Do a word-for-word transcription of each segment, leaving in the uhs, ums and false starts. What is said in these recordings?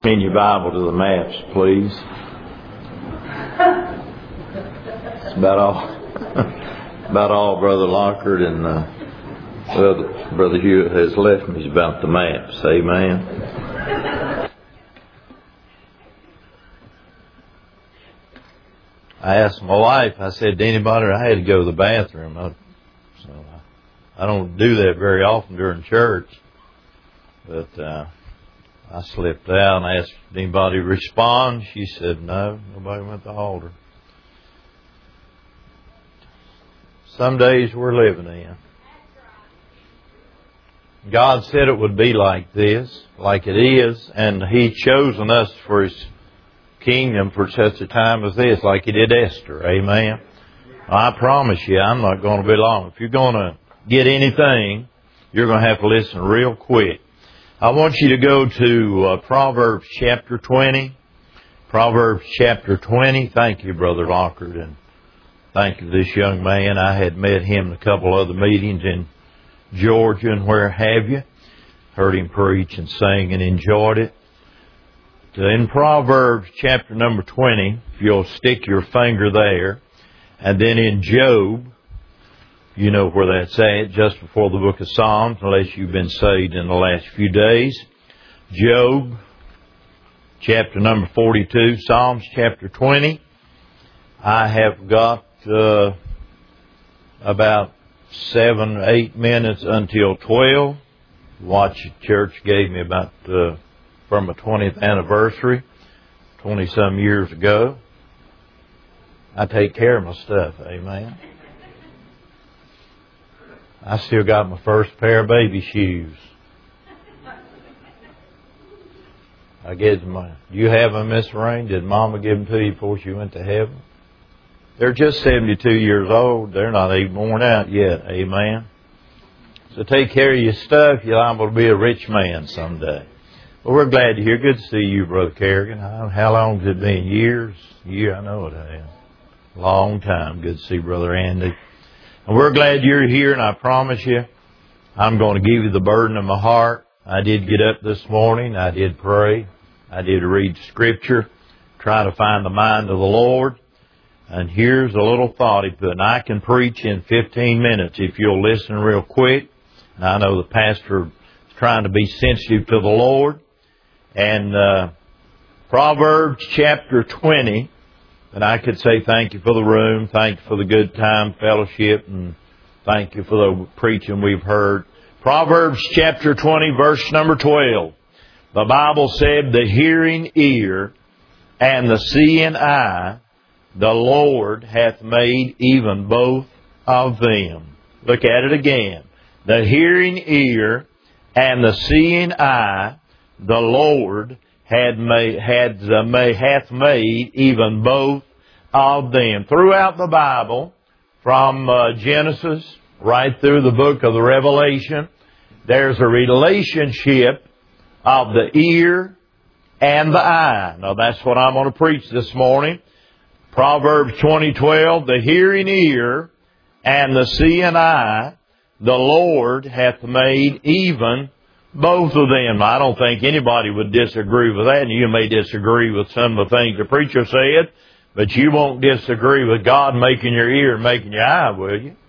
In your Bible to the maps, please. It's about all, about all Brother Lockhart and uh, well, Brother Hewitt has left me is about the maps. Amen. I asked my wife. I said to anybody, I had to go to the bathroom. I, so I, I don't do that very often during church, but. Uh, I slipped out and asked if anybody respond. She said no, nobody went to the altar. Some days we're living in. God said it would be like this, like it is, and He's chosen us for His kingdom for such a time as this, like He did Esther. Amen. I promise you, I'm not going to be long. If you're going to get anything, you're going to have to listen real quick. I want you to go to uh, Proverbs chapter twenty. Proverbs chapter twenty. Thank you, Brother Lockhart, and thank you to this young man. I had met him in a couple other meetings in Georgia and where have you. Heard him preach and sing and enjoyed it. In Proverbs chapter number twenty, if you'll stick your finger there, and then in Job, you know where that's at, just before the book of Psalms, unless you've been saved in the last few days. Job, chapter number forty-two, Psalms chapter twenty. I have got uh, about seven, eight minutes until twelve. Watch Church gave me about uh, from a twentieth anniversary, twenty-some years ago. I take care of my stuff, amen. I still got my first pair of baby shoes. I guess my, do you have them, Miss Rain? Did Mama give them to you before she went to heaven? They're just seventy-two years old. They're not even worn out yet. Amen. So take care of your stuff. You're liable to be a rich man someday. Well, we're glad to hear. Good to see you, Brother Kerrigan. How long has it been? Years? Yeah, I know it has. Long time. Good to see Brother Andy. And we're glad you're here, and I promise you, I'm going to give you the burden of my heart. I did get up this morning. I did pray. I did read Scripture, try to find the mind of the Lord. And here's a little thought he put. And I can preach in fifteen minutes if you'll listen real quick. And I know the pastor is trying to be sensitive to the Lord. And uh, Proverbs chapter twenty. And I could say thank you for the room, thank you for the good time, fellowship, and thank you for the preaching we've heard. Proverbs chapter twenty, verse number twelve. The Bible said, the hearing ear and the seeing eye, the Lord hath made even both of them. Look at it again. The hearing ear and the seeing eye, the Lord had made, had, uh, may, hath made even both of them. Throughout the Bible, from uh, Genesis right through the book of the Revelation, there's a relationship of the ear and the eye. Now that's what I'm going to preach this morning. Proverbs twenty twelve, the hearing ear and the seeing eye, the Lord hath made even both of them. I don't think anybody would disagree with that. And you may disagree with some of the things the preacher said, but you won't disagree with God making your ear and making your eye, will you?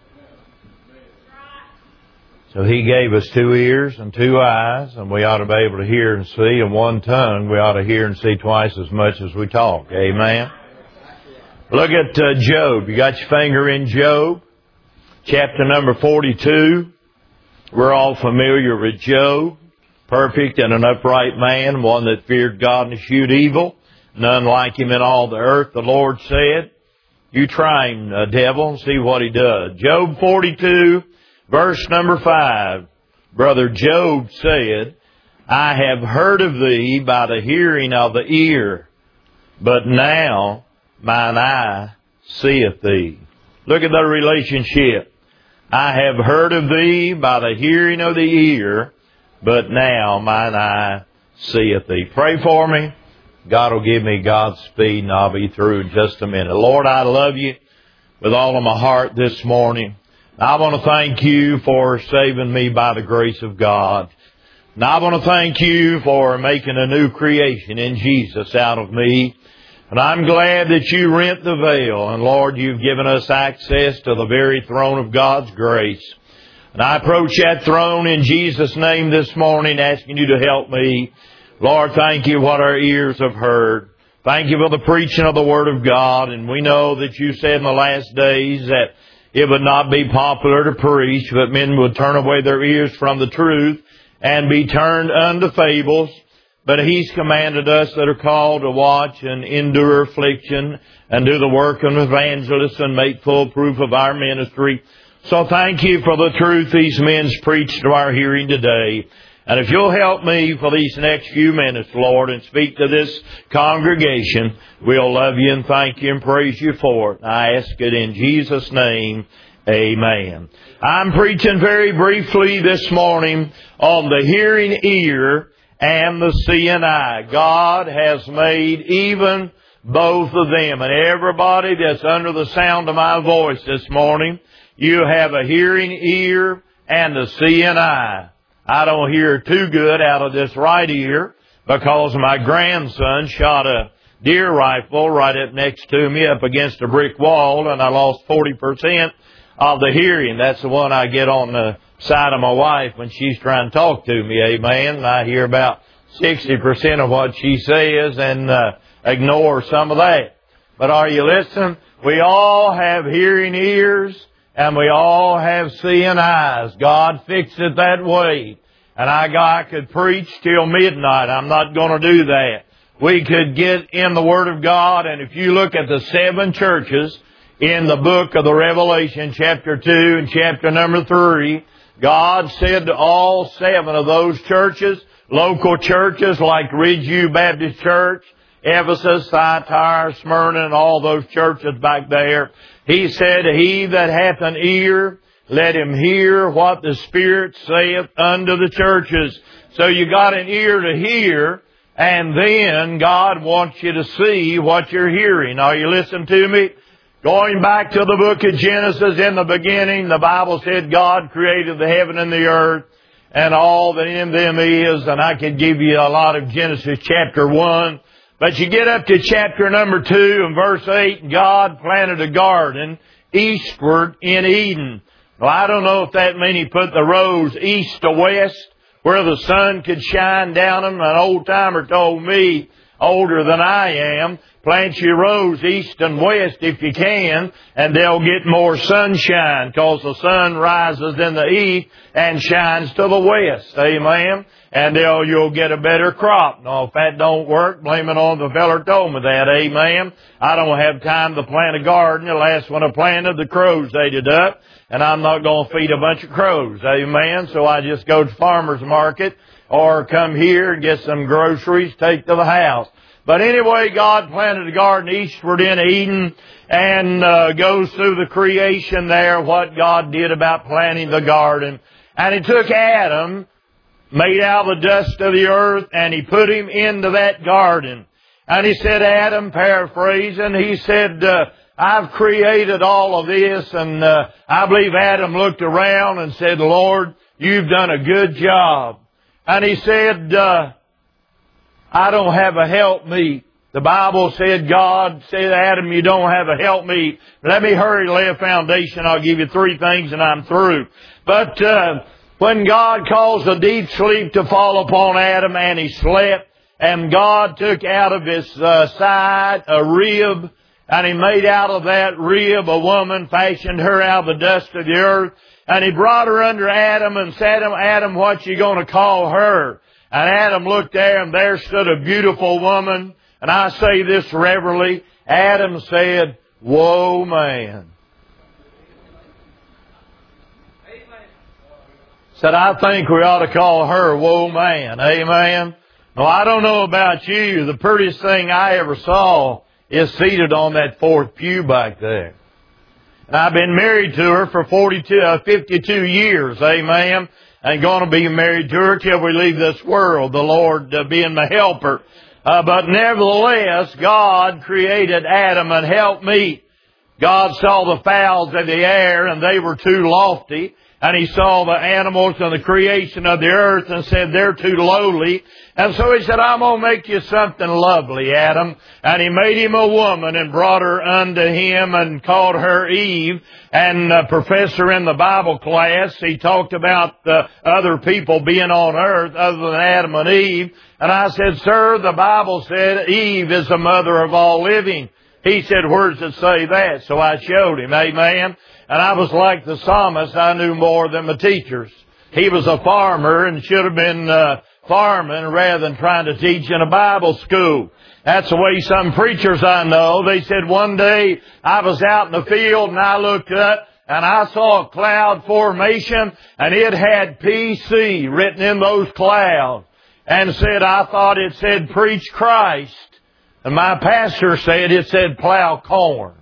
So He gave us two ears and two eyes, and we ought to be able to hear and see, and one tongue. We ought to hear and see twice as much as we talk. Amen? Look at uh, Job. You got your finger in Job, chapter number forty-two. We're all familiar with Job, perfect and an upright man, one that feared God and eschewed evil, none like him in all the earth. The Lord said, you try him, uh, devil, and see what he does. Job forty-two, verse number five. Brother Job said, I have heard of thee by the hearing of the ear, but now mine eye seeth thee. Look at the relationship. I have heard of thee by the hearing of the ear, but now mine eye seeth thee. Pray for me. God will give me God's speed, and I'll be through in just a minute. Lord, I love you with all of my heart this morning. I want to thank you for saving me by the grace of God. And I want to thank you for making a new creation in Jesus out of me. And I'm glad that you rent the veil. And Lord, you've given us access to the very throne of God's grace. And I approach that throne in Jesus' name this morning, asking you to help me. Lord, thank you what our ears have heard. Thank you for the preaching of the Word of God. And we know that you said in the last days that it would not be popular to preach, but men would turn away their ears from the truth and be turned unto fables. But He's commanded us that are called to watch and endure affliction and do the work of evangelists and make full proof of our ministry. So thank you for the truth these men's preached to our hearing today. And if you'll help me for these next few minutes, Lord, and speak to this congregation, we'll love you and thank you and praise you for it. I ask it in Jesus' name. Amen. I'm preaching very briefly this morning on the hearing ear and the seeing eye. God has made even both of them. And everybody that's under the sound of my voice this morning, you have a hearing ear and a seeing eye. I don't hear too good out of this right ear because my grandson shot a deer rifle right up next to me up against a brick wall, and I lost forty percent of the hearing. That's the one I get on the side of my wife when she's trying to talk to me, amen. And I hear about sixty percent of what she says and uh, ignore some of that. But are you listening? We all have hearing ears and we all have seeing eyes. God fixed it that way. And I, I could preach till midnight. I'm not going to do that. We could get in the Word of God, and if you look at the seven churches in the book of the Revelation, chapter two and chapter number three, God said to all seven of those churches, local churches like Ridgeview Baptist Church, Ephesus, Thyatira, Smyrna, and all those churches back there, He said, He that hath an ear, let him hear what the Spirit saith unto the churches. So you got an ear to hear, and then God wants you to see what you're hearing. Are you listening to me? Going back to the book of Genesis, in the beginning, the Bible said God created the heaven and the earth and all that in them is. And I could give you a lot of Genesis chapter one. But you get up to chapter number two and verse eight, God planted a garden eastward in Eden. Well, I don't know if that means He put the rows east to west where the sun could shine down them. An old-timer told me, older than I am, plant your rows east and west if you can, and they'll get more sunshine because the sun rises in the east and shines to the west. Amen? And they'll, you'll get a better crop. Now, if that don't work, blame it on the feller told me that. Amen? I don't have time to plant a garden. The last one I planted, the crows ate it up. And I'm not going to feed a bunch of crows. Amen? So I just go to farmer's market or come here and get some groceries, take to the house. But anyway, God planted a garden eastward in Eden and uh, goes through the creation there, what God did about planting the garden. And He took Adam, made out of the dust of the earth, and He put him into that garden. And He said, Adam, paraphrasing, He said, uh, I've created all of this, and uh, I believe Adam looked around and said, Lord, you've done a good job. And he said, uh, I don't have a helpmeet. The Bible said, God said, Adam, you don't have a helpmeet. Let me hurry lay a foundation. I'll give you three things and I'm through. But uh, when God caused a deep sleep to fall upon Adam and he slept, and God took out of his uh, side a rib, and He made out of that rib a woman, fashioned her out of the dust of the earth. And He brought her under Adam and said, Adam, what you going to call her? And Adam looked there, and there stood a beautiful woman. And I say this reverently, Adam said, Whoa, man. Said, I think we ought to call her Whoa, man. Amen. Well, I don't know about you. The prettiest thing I ever saw is seated on that fourth pew back there. And I've been married to her for forty-two, uh, fifty-two years, amen, and going to be married to her till we leave this world, the Lord uh, being my helper. Uh, but nevertheless, God created Adam and helped me. God saw the fowls of the air, and they were too lofty, and he saw the animals and the creation of the earth and said, they're too lowly. And so he said, I'm going to make you something lovely, Adam. And he made him a woman and brought her unto him and called her Eve. And a professor in the Bible class, he talked about the other people being on earth other than Adam and Eve. And I said, sir, the Bible said Eve is the mother of all living. He said, where does it say that? So I showed him, amen. And I was like the psalmist, I knew more than the teachers. He was a farmer and should have been uh, farming rather than trying to teach in a Bible school. That's the way some preachers I know. They said one day I was out in the field and I looked up and I saw a cloud formation and it had P C written in those clouds and said, I thought it said preach Christ. And my pastor said it said plow corn.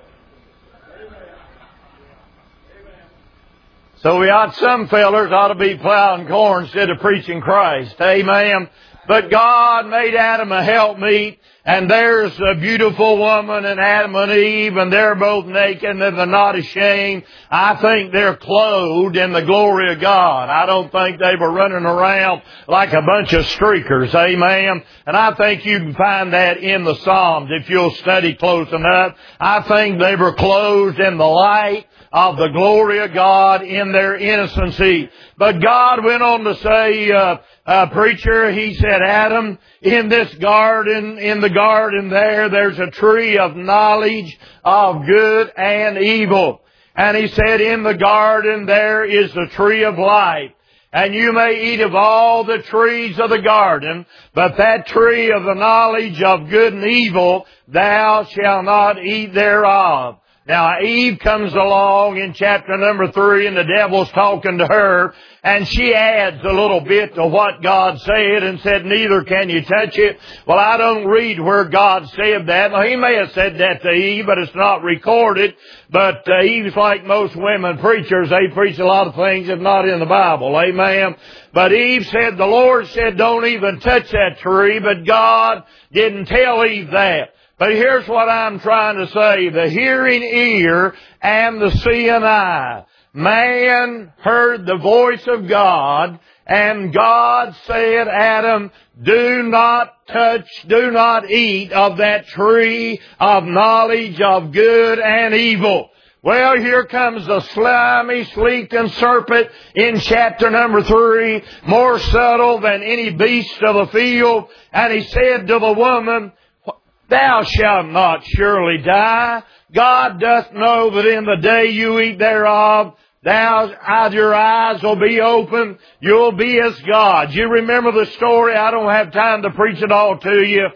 So we ought, some fellers ought to be plowing corn instead of preaching Christ. Amen. But God made Adam a helpmeet, and there's a beautiful woman and Adam and Eve, and they're both naked and they're not ashamed. I think they're clothed in the glory of God. I don't think they were running around like a bunch of streakers. Amen. And I think you can find that in the Psalms if you'll study close enough. I think they were clothed in the light of the glory of God in their innocency. But God went on to say, uh, uh, preacher, he said, Adam, in this garden, in the garden there, there's a tree of knowledge of good and evil. And he said, in the garden there is the tree of life. And you may eat of all the trees of the garden, but that tree of the knowledge of good and evil, thou shalt not eat thereof. Now, Eve comes along in chapter number three, and the devil's talking to her, and she adds a little bit to what God said and said, neither can you touch it. Well, I don't read where God said that. Now, he may have said that to Eve, but it's not recorded. But uh, Eve's like most women preachers. They preach a lot of things that's not in the Bible. Amen. But Eve said, the Lord said, don't even touch that tree, but God didn't tell Eve that. But here's what I'm trying to say. The hearing ear and the seeing eye. Man heard the voice of God, and God said, Adam, do not touch, do not eat of that tree of knowledge of good and evil. Well, here comes the slimy, sleeked serpent in chapter number three, more subtle than any beast of the field. And he said to the woman, thou shalt not surely die. God doth know that in the day you eat thereof, thou, your eyes will be open. You'll be as gods. You remember the story? I don't have time to preach it all to you.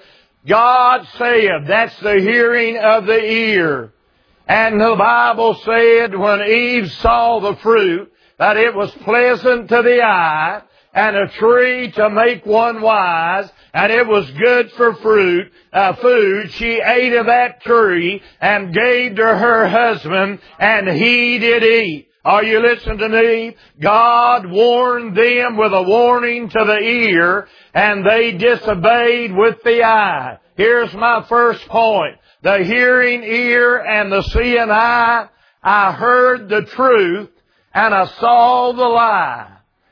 God said, that's the hearing of the ear. And the Bible said when Eve saw the fruit, that it was pleasant to the eye, and a tree to make one wise, and it was good for fruit, uh, food. She ate of that tree and gave to her husband, and he did eat. Are you listening to me? God warned them with a warning to the ear, and they disobeyed with the eye. Here's my first point. The hearing ear and the seeing eye. I heard the truth, and I saw the lie.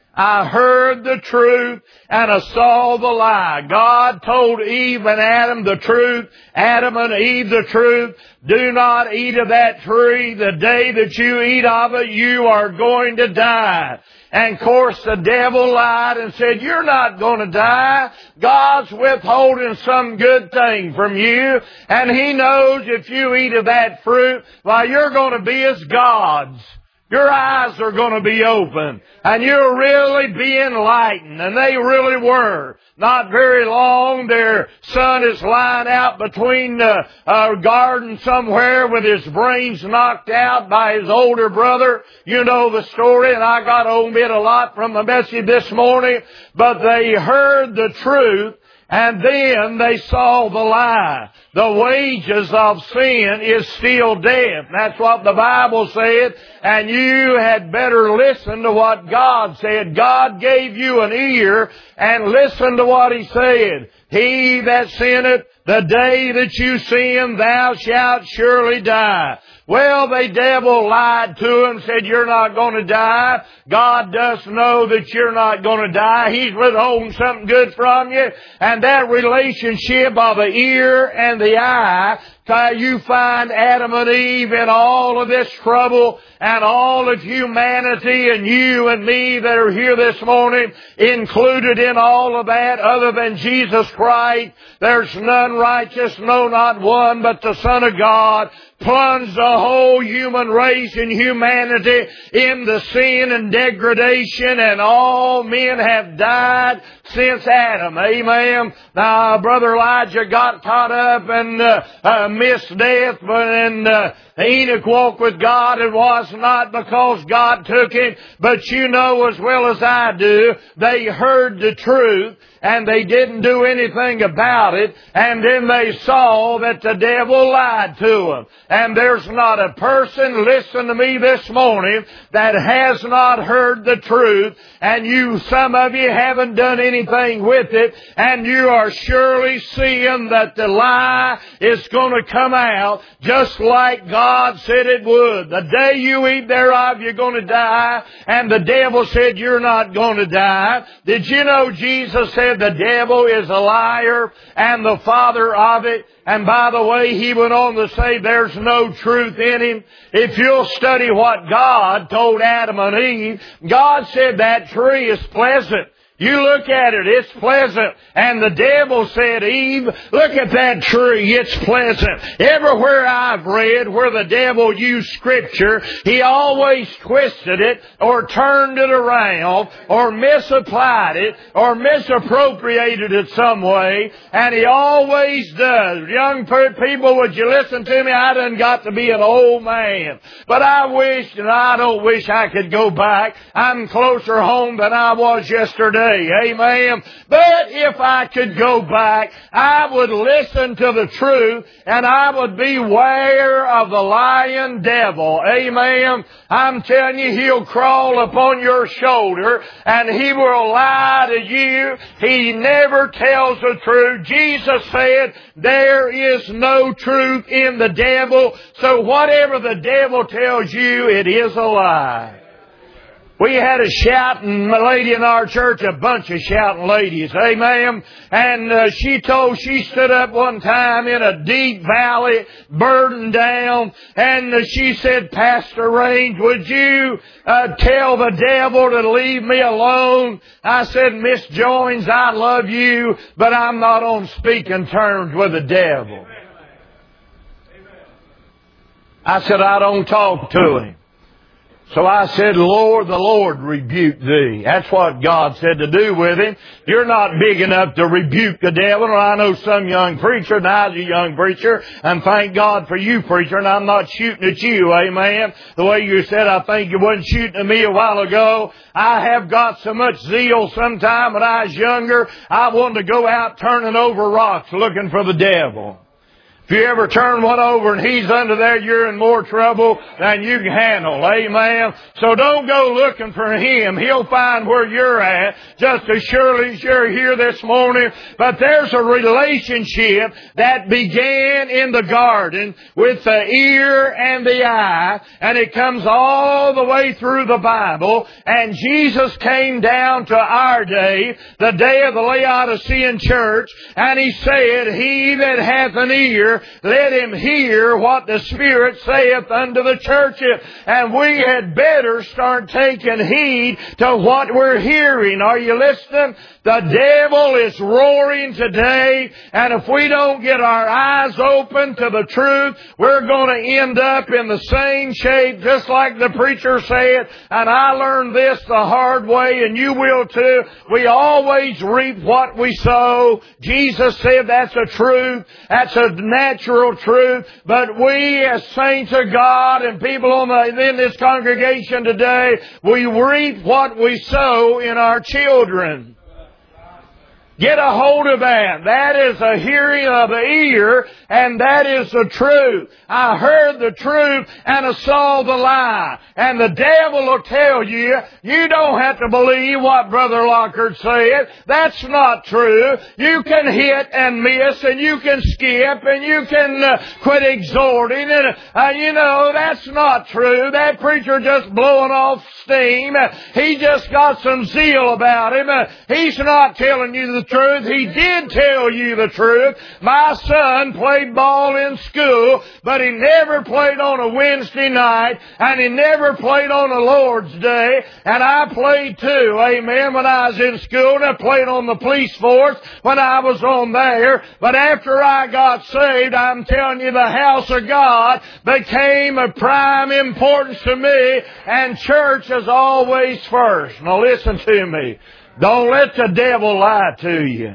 I heard the truth and I saw the lie. God told Eve and Adam the truth. Adam and Eve the truth. Do not eat of that tree. The day that you eat of it, you are going to die. And of course the devil lied and said, you're not going to die. God's withholding some good thing from you. And He knows if you eat of that fruit, well, you're going to be as gods. Your eyes are going to be open, and you'll really be enlightened. And they really were. Not very long, their son is lying out between the uh, garden somewhere with his brains knocked out by his older brother. You know the story, and I got omit a lot from the message this morning. But they heard the truth, and then they saw the lie. The wages of sin is still death. That's what the Bible said. And you had better listen to what God said. God gave you an ear, and listen to what He said. He that sinneth, the day that you sin, thou shalt surely die. Well, the devil lied to him, said, you're not going to die. God does know that you're not going to die. He's withholding something good from you. And that relationship of the ear and the eye, you find Adam and Eve in all of this trouble and all of humanity and you and me that are here this morning included in all of that other than Jesus Christ. There's none righteous, no, not one, but the Son of God plunged the whole human race and humanity into sin and degradation, and all men have died since Adam. Amen. Now, Brother Elijah got caught up and uh, uh, missed death, but and uh, Enoch walked with God. It was not because God took him, but you know as well as I do, they heard the truth and they didn't do anything about it, and then they saw that the devil lied to them. And there's not a person, listen to me this morning, that has not heard the truth, and you, some of you haven't done anything with it, and you are surely seeing that the lie is going to come out just like God said it would. The day you eat thereof, you're going to die, and the devil said you're not going to die. Did you know Jesus said the devil is a liar and the father of it? And by the way, he went on to say there's no truth in him. If you'll study what God told Adam and Eve, God said that tree is pleasant. You look at it, it's pleasant. And the devil said, Eve, look at that tree, it's pleasant. Everywhere I've read where the devil used Scripture, he always twisted it or turned it around or misapplied it or misappropriated it some way. And he always does. Young people, would you listen to me? I done got to be an old man. But I wish, and I don't wish I could go back. I'm closer home than I was yesterday. Amen. But if I could go back, I would listen to the truth and I would beware of the lying devil. Amen. I'm telling you, he'll crawl upon your shoulder and he will lie to you. He never tells the truth. Jesus said there is no truth in the devil. So whatever the devil tells you, it is a lie. We had a shouting lady in our church, a bunch of shouting ladies, amen. And uh, she told, she stood up one time in a deep valley, burdened down, and uh, she said, Pastor Raines, would you uh, tell the devil to leave me alone? I said, Miss Jones, I love you, but I'm not on speaking terms with the devil. I said, I don't talk to him. So I said, Lord, the Lord rebuke thee. That's what God said to do with him. You're not big enough to rebuke the devil. And I know some young preacher, and I was a young preacher, and thank God for you, preacher, and I'm not shooting at you, amen. The way you said, I think you wasn't shooting at me a while ago. I have got so much zeal sometime when I was younger, I wanted to go out turning over rocks looking for the devil. If you ever turn one over and he's under there, you're in more trouble than you can handle. Amen. So don't go looking for him. He'll find where you're at just as surely as you're here this morning. But there's a relationship that began in the garden with the ear and the eye, and it comes all the way through the Bible. And Jesus came down to our day, the day of the Laodicean church, and he said, He that hath an ear, let him hear what the Spirit saith unto the churches. And we had better start taking heed to what we're hearing. Are you listening? The devil is roaring today, and if we don't get our eyes open to the truth, we're going to end up in the same shape, just like the preacher said, and I learned this the hard way, and you will too. We always reap what we sow. Jesus said that's a truth. That's a natural truth. But we as saints of God and people on the, in this congregation today, we reap what we sow in our children. Get a hold of that. That is a hearing of the ear, and that is the truth. I heard the truth, and I saw the lie. And the devil will tell you, you don't have to believe what Brother Lockhart said. That's not true. You can hit and miss, and you can skip, and you can uh, quit exhorting. And, uh, you know, that's not true. That preacher just blowing off steam. Uh, he just got some zeal about him. Uh, he's not telling you the truth. He did tell you the truth. My son played ball in school, but he never played on a Wednesday night, and he never played on a Lord's Day, and I played too, amen, when I was in school, and I played on the police force when I was on there. But after I got saved, I'm telling you, the house of God became of prime importance to me, and church is always first. Now listen to me. Don't let the devil lie to you.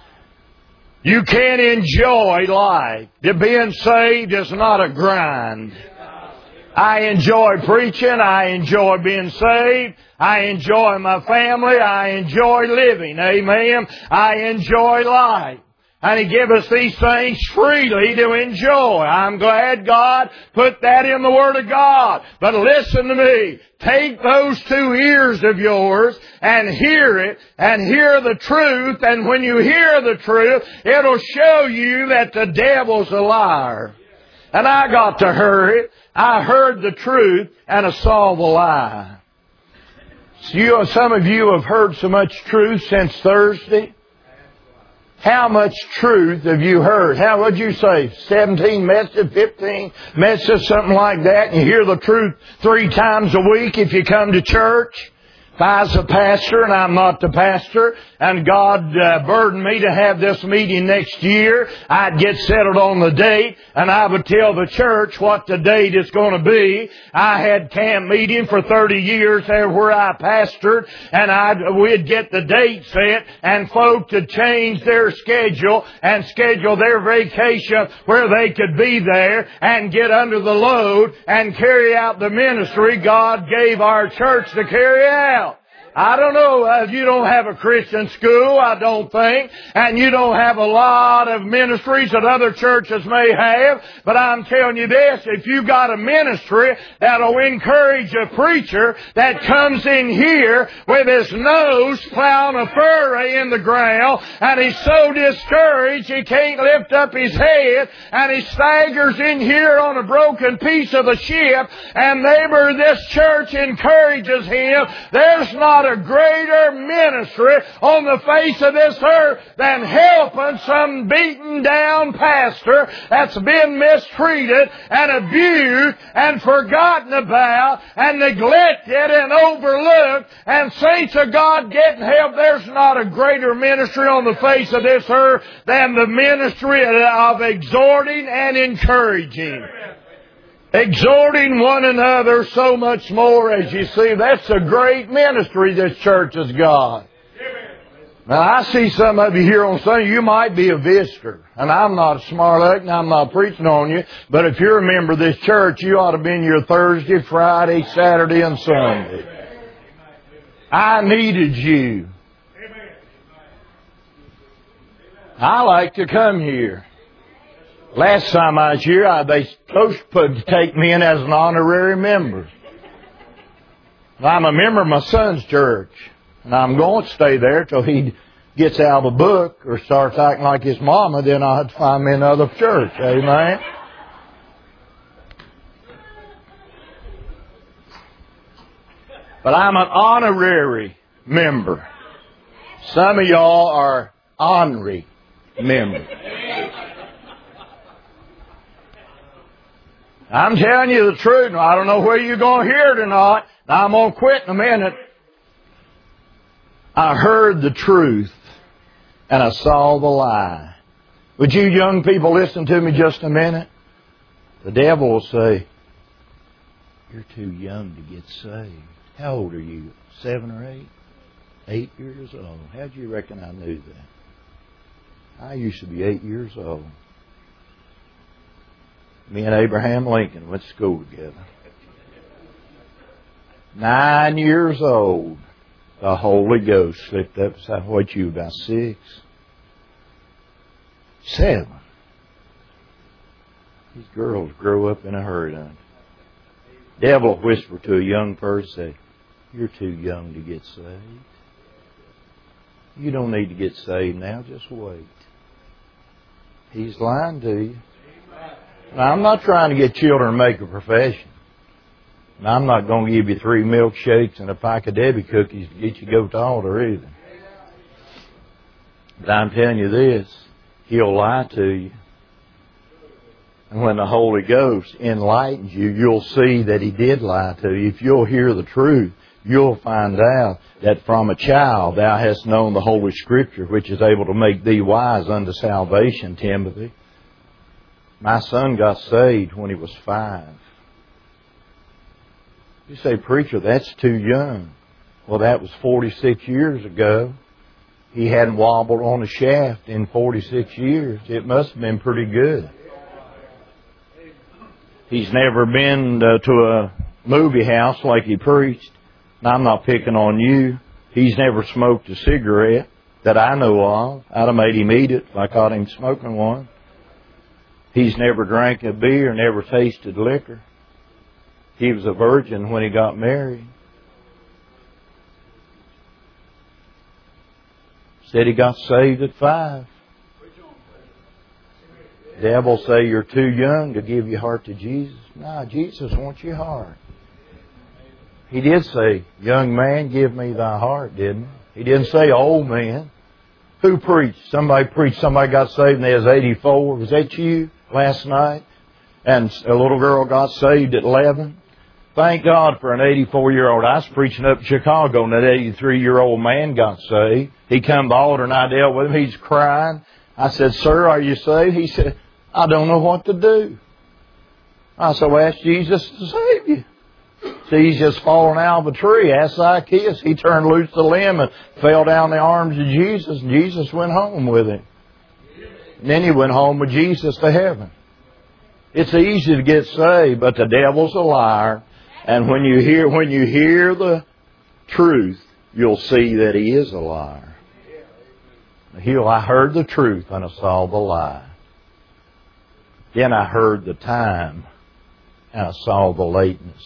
You can't enjoy life. Being saved is not a grind. I enjoy preaching. I enjoy being saved. I enjoy my family. I enjoy living. Amen. I enjoy life. And He gave us these things freely to enjoy. I'm glad God put that in the Word of God. But listen to me. Take those two ears of yours and hear it and hear the truth. And when you hear the truth, it'll show you that the devil's a liar. And I got to hear it. I heard the truth and I saw the lie. So you, some of you have heard so much truth since Thursday. How much truth have you heard? How would you say? seventeen messages, fifteen messages, something like that. And you hear the truth three times a week if you come to church. If I was a pastor and I'm not the pastor, and God uh, burdened me to have this meeting next year, I'd get settled on the date, and I would tell the church what the date is going to be. I had camp meeting for thirty years there where I pastored, and I'd, we'd get the date set, and folks would change their schedule and schedule their vacation where they could be there and get under the load and carry out the ministry God gave our church to carry out. I don't know, uh, you don't have a Christian school, I don't think, and you don't have a lot of ministries that other churches may have, but I'm telling you this, if you got a ministry that'll encourage a preacher that comes in here with his nose plowing a furrow in the ground, and he's so discouraged he can't lift up his head, and he staggers in here on a broken piece of the ship, and neighbor, this church encourages him, there's not a greater ministry on the face of this earth than helping some beaten down pastor that's been mistreated and abused and forgotten about and neglected and overlooked. And saints of God getting help. There's not a greater ministry on the face of this earth than the ministry of exhorting and encouraging. Exhorting one another so much more, as you see. That's a great ministry this church has got. Now, I see some of you here on Sunday, you might be a visitor. And I'm not a smart aleck and I'm not preaching on you. But if you're a member of this church, you ought to be in your Thursday, Friday, Saturday, and Sunday. I needed you. I like to come here. Last time I was here, I, they supposed to take me in as an honorary member. I'm a member of my son's church, and I'm going to stay there till he gets out of the book or starts acting like his mama. Then I'll have to find me another church. Amen. But I'm an honorary member. Some of y'all are honorary members. I'm telling you the truth. I don't know whether you're going to hear it or not. I'm going to quit in a minute. I heard the truth and I saw the lie. Would you young people listen to me just a minute? The devil will say, you're too young to get saved. How old are you? Seven or eight? Eight years old. How'd you reckon I knew that? I used to be eight years old. Me and Abraham Lincoln went to school together. Nine years old, the Holy Ghost slipped up. What, you about six? Seven. These girls grow up in a hurry, don't they? Devil will whisper to a young person, say, you're too young to get saved. You don't need to get saved now, just wait. He's lying to you. Now, I'm not trying to get children to make a profession. Now, I'm not going to give you three milkshakes and a pack of Debbie cookies to get you to go to the altar either. But I'm telling you this, he'll lie to you. And when the Holy Ghost enlightens you, you'll see that he did lie to you. If you'll hear the truth, you'll find out that from a child thou hast known the Holy Scripture, which is able to make thee wise unto salvation, Timothy. My son got saved when he was five. You say, preacher, that's too young. Well, that was forty-six years ago. He hadn't wobbled on a shaft in forty-six years. It must have been pretty good. He's never been uh, to a movie house like he preached. Now, I'm not picking on you. He's never smoked a cigarette that I know of. I'd have made him eat it if I caught him smoking one. He's never drank a beer, never tasted liquor. He was a virgin when he got married. Said he got saved at five. Devil say you're too young to give your heart to Jesus. No, Jesus wants your heart. He did say, young man, give me thy heart, didn't he? He didn't say old man. Who preached? Somebody preached, somebody got saved and they was eighty-four. Was that you last night? And a little girl got saved at eleven. Thank God for an eighty-four-year-old. I was preaching up in Chicago and that eighty-three-year-old man got saved. He come to the altar and I dealt with him. He's crying. I said, sir, are you saved? He said, I don't know what to do. I said, well, ask Jesus to save you. See, he's just fallen out of a tree. Ask Zacchaeus. He turned loose the limb and fell down the arms of Jesus, and Jesus went home with him. And then he went home with Jesus to heaven. It's easy to get saved, but the devil's a liar. And when you hear when you hear the truth, you'll see that he is a liar. He'll, I heard the truth and I saw the lie. Then I heard the time and I saw the lateness.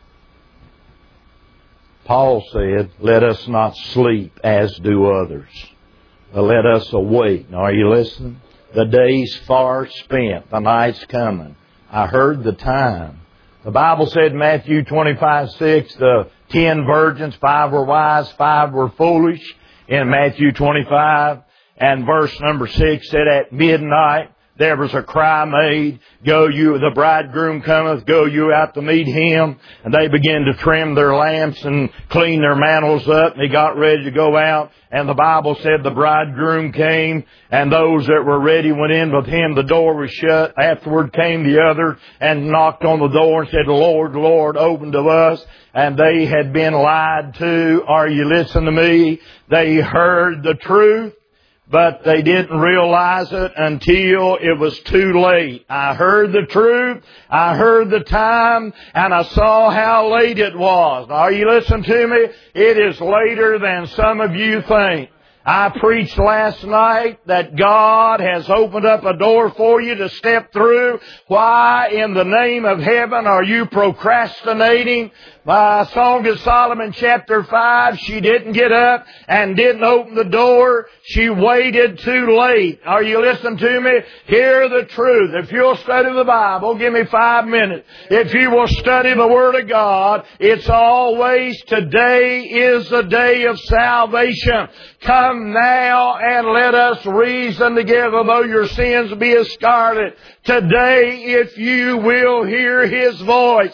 Paul said, let us not sleep as do others, but let us awake. Now, are you listening? The day's far spent. The night's coming. I heard the time. The Bible said in Matthew twenty-five six, the ten virgins, five were wise, five were foolish. In Matthew twenty-five and verse number six said, at midnight there was a cry made, go you, the bridegroom cometh, go you out to meet him. And they began to trim their lamps and clean their mantles up, and they got ready to go out. And the Bible said the bridegroom came, and those that were ready went in with him. The door was shut. Afterward came the other and knocked on the door and said, Lord, Lord, open to us. And they had been lied to. Are you listening to me? They heard the truth, but they didn't realize it until it was too late. I heard the truth, I heard the time, and I saw how late it was. Now, are you listening to me? It is later than some of you think. I preached last night that God has opened up a door for you to step through. Why in the name of heaven are you procrastinating? By Song of Solomon chapter five, she didn't get up and didn't open the door. She waited too late. Are you listening to me? Hear the truth. If you'll study the Bible, give me five minutes. If you will study the Word of God, it's always today is the day of salvation. Come now and let us reason together, though your sins be as scarlet. Today, if you will hear His voice,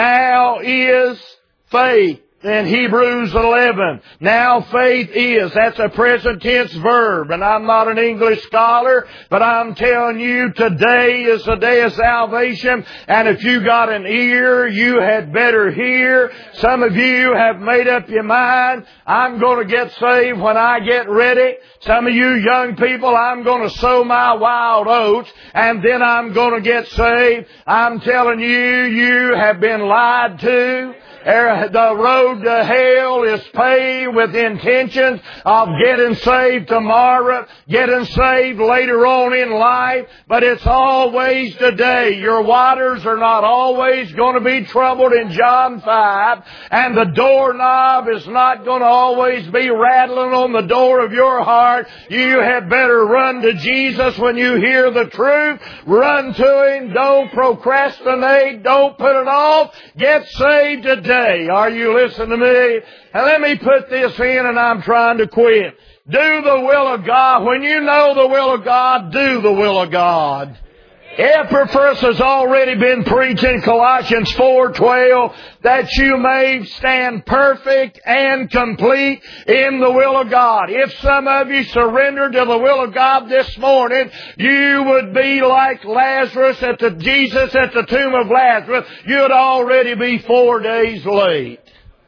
now is faith. In Hebrews eleven, now faith is, that's a present tense verb, and I'm not an English scholar, but I'm telling you, today is the day of salvation, and if you got an ear, you had better hear. Some of you have made up your mind, I'm going to get saved when I get ready. Some of you young people, I'm going to sow my wild oats, and then I'm going to get saved. I'm telling you, you have been lied to. The road to hell is paved with intentions of getting saved tomorrow, getting saved later on in life, but it's always today. Your waters are not always going to be troubled in John five, and the doorknob is not going to always be rattling on the door of your heart. You had better run to Jesus when you hear the truth. Run to Him. Don't procrastinate. Don't put it off. Get saved today. Are you listening to me? And let me put this in, and I'm trying to quit. Do the will of God. When you know the will of God, do the will of God. Epaphras has already been preaching Colossians four twelve, that you may stand perfect and complete in the will of God. If some of you surrender to the will of God this morning, you would be like Lazarus at the Jesus at the tomb of Lazarus. You'd already be four days late.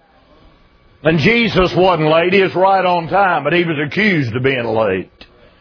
And Jesus wasn't late. He was right on time, but he was accused of being late.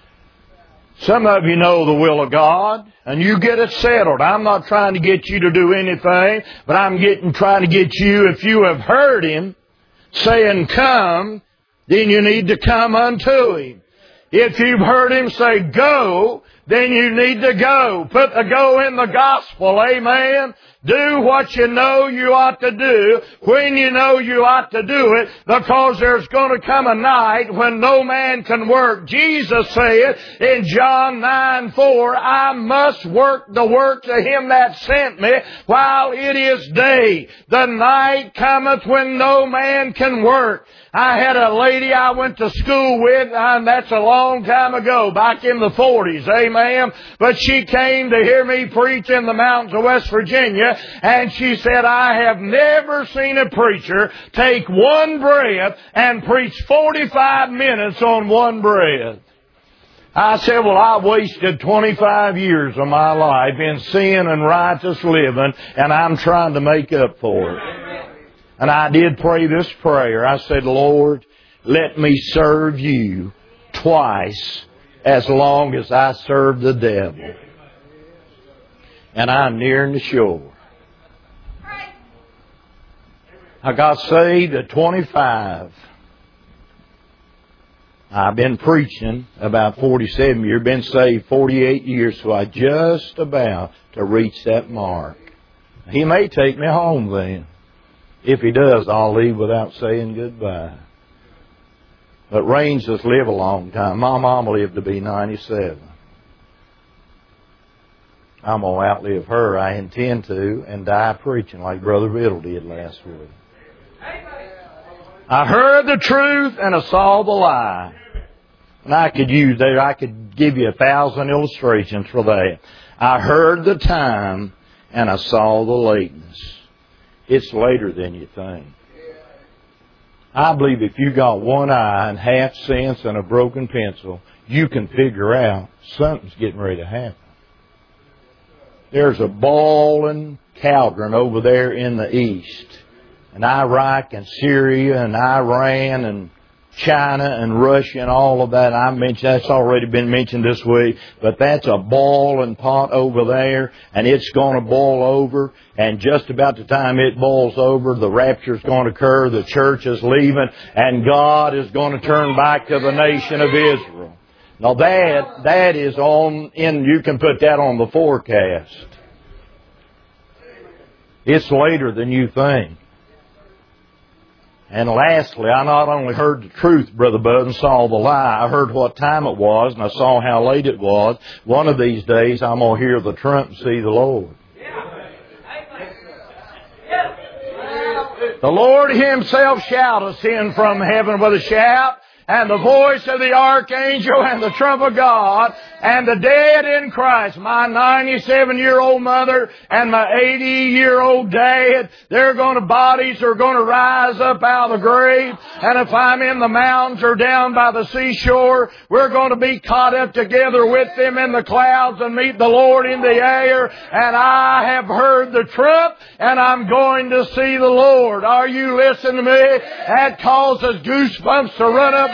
Some of you know the will of God, and you get it settled. I'm not trying to get you to do anything, but I'm getting trying to get you, if you have heard Him saying, come, then you need to come unto Him. If you've heard Him say, go, then you need to go. Put the go in the gospel, amen? Do what you know you ought to do when you know you ought to do it, because there's going to come a night when no man can work. Jesus said in John nine four, I must work the works of Him that sent me while it is day. The night cometh when no man can work. I had a lady I went to school with, and that's a long time ago, back in the forties, amen. But she came to hear me preach in the mountains of West Virginia, and she said, I have never seen a preacher take one breath and preach forty-five minutes on one breath. I said, well, I wasted twenty-five years of my life in sin and righteous living, and I'm trying to make up for it. And I did pray this prayer. I said, Lord, let me serve you twice as long as I serve the devil. And I'm nearing the shore. I got saved at twenty-five. I've been preaching about forty-seven years, been saved forty-eight years, so I just about to reach that mark. He may take me home then. If He does, I'll leave without saying goodbye. But Rangers live a long time. My mama lived to be ninety-seven. I'm going to outlive her. I intend to, and die preaching like Brother Biddle did last week. I heard the truth and I saw the lie. And I could use that. I could give you a thousand illustrations for that. I heard the time and I saw the lateness. It's later than you think. I believe if you got one eye and half sense and a broken pencil, you can figure out something's getting ready to happen. There's a bawling cauldron over there in the east. And Iraq and Syria and Iran and China and Russia and all of that. I mentioned that's already been mentioned this week, but that's a boiling pot over there, and it's going to boil over. And just about the time it boils over, the rapture's going to occur. The church is leaving, and God is going to turn back to the nation of Israel. Now that that is on in. You can put that on the forecast. It's later than you think. And lastly, I not only heard the truth, Brother Bud, and saw the lie, I heard what time it was, and I saw how late it was. One of these days, I'm going to hear the trump and see the Lord. The Lord Himself shall ascend from heaven with a shout, and the voice of the archangel and the trump of God, and the dead in Christ, my ninety-seven-year-old mother and my eighty-year-old dad, their going to bodies are going to rise up out of the grave. And if I'm in the mountains or down by the seashore, we're going to be caught up together with them in the clouds and meet the Lord in the air. And I have heard the trump, and I'm going to see the Lord. Are you listening to me? That causes goosebumps to run up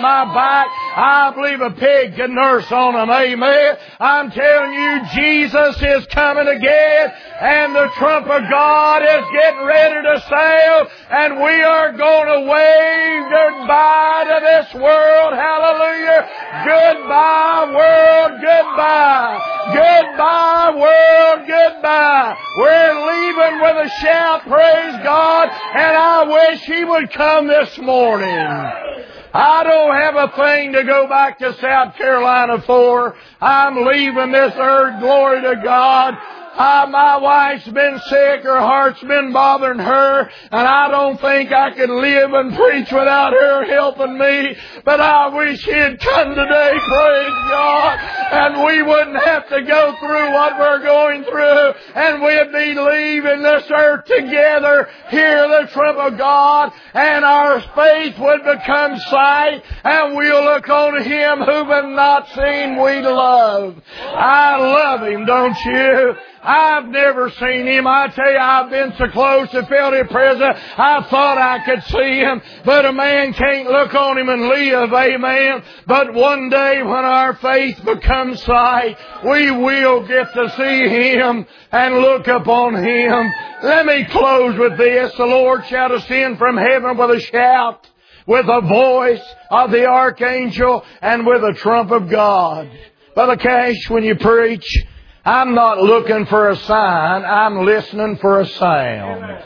my back. I believe a pig can nurse on them. Amen. I'm telling you, Jesus is coming again, and the trump of God is getting ready to sound, and we are going to wave goodbye to this world. Hallelujah. Goodbye, world. Goodbye. Goodbye, world. Goodbye. We're leaving with a shout, praise God, and I wish He would come this morning. I don't have a thing to go back to South Carolina for. I'm leaving this earth, glory to God. Uh, my wife's been sick, her heart's been bothering her, and I don't think I could live and preach without her helping me. But I wish He'd come today, praise God, and we wouldn't have to go through what we're going through, and we'd be leaving this earth together, hear the trump of God, and our faith would become sight, and we'll look on Him whom have not seen we love. I love Him, don't you? I've never seen Him. I tell you, I've been so close to felt His presence. I thought I could see Him, but a man can't look on Him and live. Amen. But one day when our faith becomes sight, we will get to see Him and look upon Him. Let me close with this. The Lord shall descend from heaven with a shout, with the voice of the archangel, and with the trump of God. Brother Cash, when you preach, I'm not looking for a sign. I'm listening for a sound.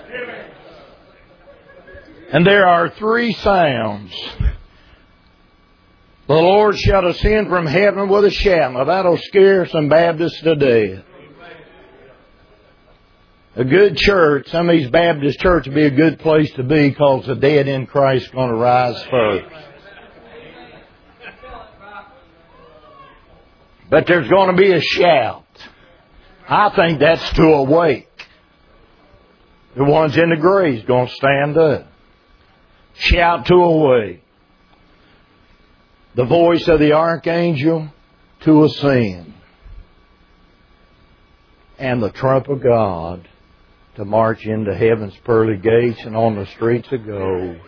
And there are three sounds. The Lord shall descend from heaven with a shout. Now that'll scare some Baptists to death. A good church, some of these Baptist churches would be a good place to be, because the dead in Christ are going to rise first. But there's going to be a shout. I think that's to awake. The ones in the grave's going to stand up. Shout to awake. The voice of the archangel to ascend. And the trump of God to march into heaven's pearly gates and on the streets of gold.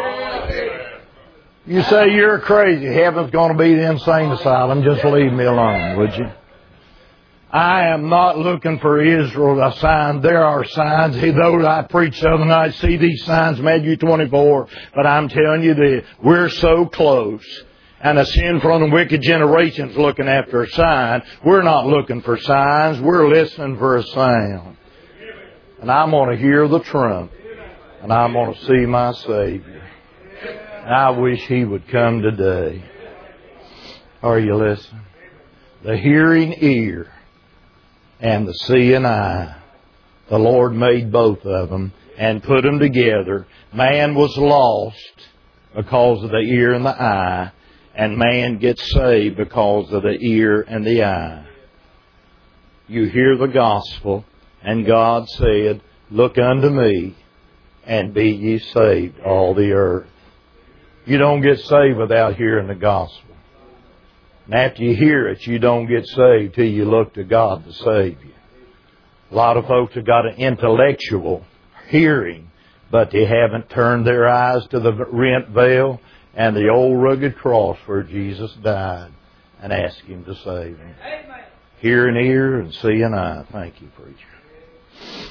You say you're crazy. Heaven's going to be the insane asylum. Just leave me alone, would you? I am not looking for Israel a sign. There are signs. Though I preached the other night, see these signs, Matthew twenty-four. But I'm telling you that we're so close. And a sinful and wicked generation's looking after a sign. We're not looking for signs. We're listening for a sound. And I'm going to hear the trump. And I'm going to see my Savior. And I wish He would come today. Are you listening? The hearing ear and the seeing eye. The Lord made both of them and put them together. Man was lost because of the ear and the eye, and man gets saved because of the ear and the eye. You hear the gospel, and God said, "Look unto me, and be ye saved, all the earth." You don't get saved without hearing the gospel. And after you hear it, you don't get saved till you look to God to save you. A lot of folks have got an intellectual hearing, but they haven't turned their eyes to the rent veil and the old rugged cross where Jesus died and asked Him to save him. Amen. Hear an ear and see an eye. Thank you, preacher.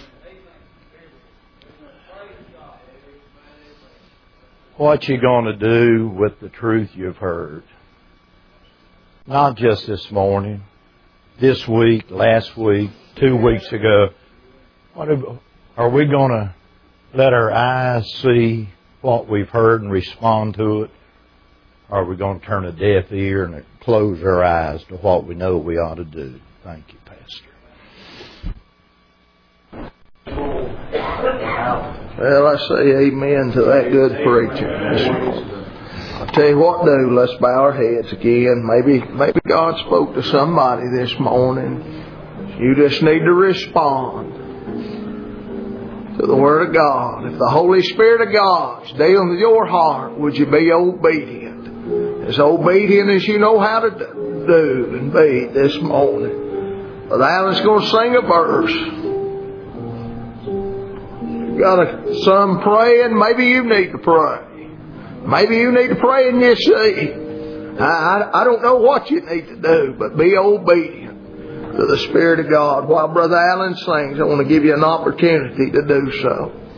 What you going to do with the truth you've heard? Not just this morning, this week, last week, two weeks ago. What are we going to let our eyes see what we've heard and respond to it? Or are we going to turn a deaf ear and close our eyes to what we know we ought to do? Thank you, Pastor. Well, I say amen to that good preaching. I'll tell you what, do let's bow our heads again. Maybe, maybe God spoke to somebody this morning. You just need to respond to the Word of God. If the Holy Spirit of God's dealing with your heart, would you be obedient? As obedient as you know how to do and be this morning. But Alan's going to sing a verse. Got a, some praying, maybe you need to pray. Maybe you need to pray in your seat. I, I, I don't know what you need to do, but be obedient to the Spirit of God. While Brother Allen sings, I want to give you an opportunity to do so.